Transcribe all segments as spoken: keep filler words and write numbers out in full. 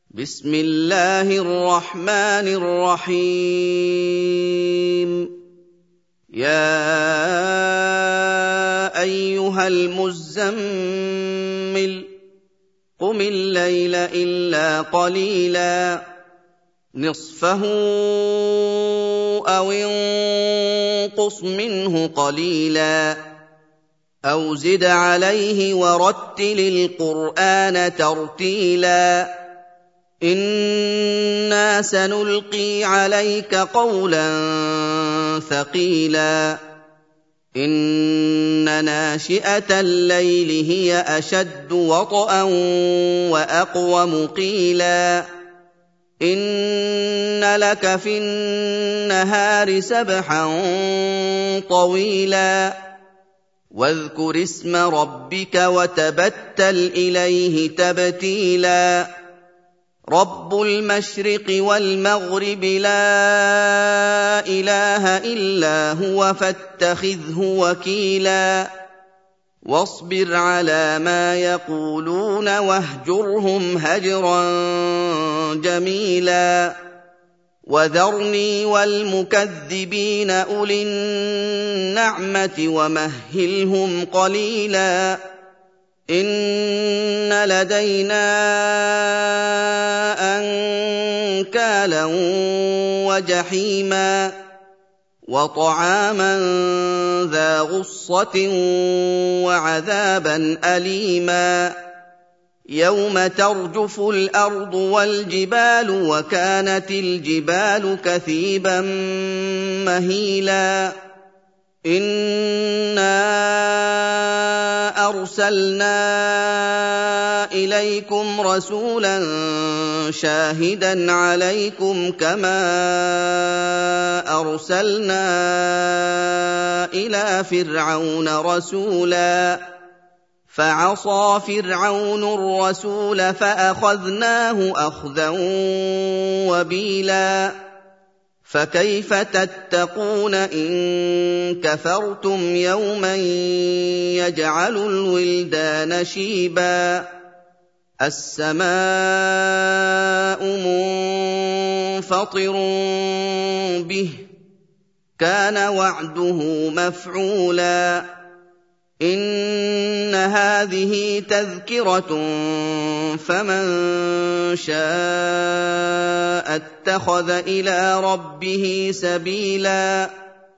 بسم الله الرحمن الرحيم يا أيها المزمل قم الليل إلا قليلا نصفه أو انقص منه قليلا أو زد عليه ورتل القرآن ترتيلا إنا سنلقي عليك قولا ثقيلا إن ناشئة الليل هي أشد وطئا وأقوم قيلا إن لك في النهار سبحا طويلا واذكر اسم ربك وتبتل إليه تبتيلا رب المشرق والمغرب لا إله إلا هو فاتخذه وكيلا واصبر على ما يقولون واهجرهم هجرا جميلا وذرني والمكذبين أولي النعمة ومهلهم قليلا إن لدينا أنكالا وجحيما وطعاما ذا غصة وعذابا أليما يوم ترجف الأرض والجبال وكانت الجبال كثيبا مهيلا إنا أرسلنا إليكم رسولا شاهدا عليكم كما أرسلنا إلى فرعون رسولا فعصى فرعون الرسول فأخذناه أخذا وبيلا فكيف تتقون إن كفرتم يوما يجعل الولدان شيبا السماء منفطر به كان وعده مفعولا إن هذه تذكرة فمن شاء اتخذ إلى ربه سبيلا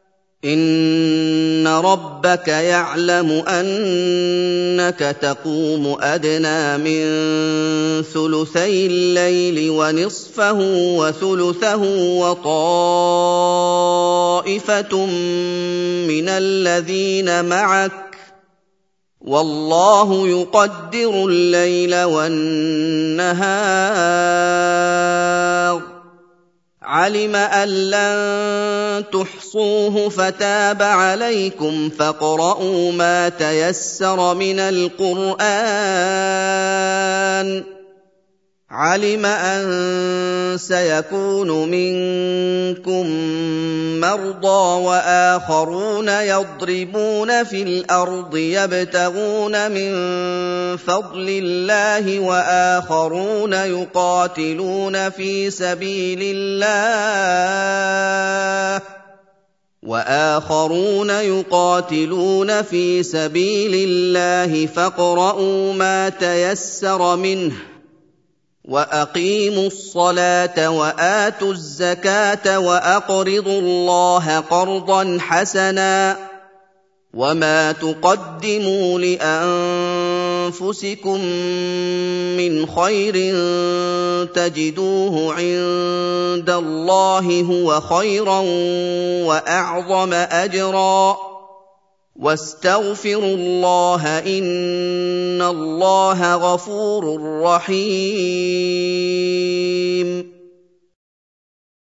إن ربك يعلم أنك تقوم أدنى من ثلثي الليل ونصفه وثلثه وطائفة من الذين معك والله يقدر الليل والنهار علم أن لن تحصوه فتاب عليكم فاقرؤوا ما تيسر من القرآن علم أن سيكون منكم مرضى وآخرون يضربون في الأرض يبتغون من فضل الله وآخرون يقاتلون في سبيل الله وآخرون يقاتلون في سبيل الله فاقرؤوا ما تيسر منه وأقيموا الصلاة وآتوا الزكاة وأقرضوا الله قرضا حسنا وما تقدموا لأنفسكم من خير تجدوه عند الله هو خيرا وأعظم أجرا واستغفروا الله إن الله غفور رحيم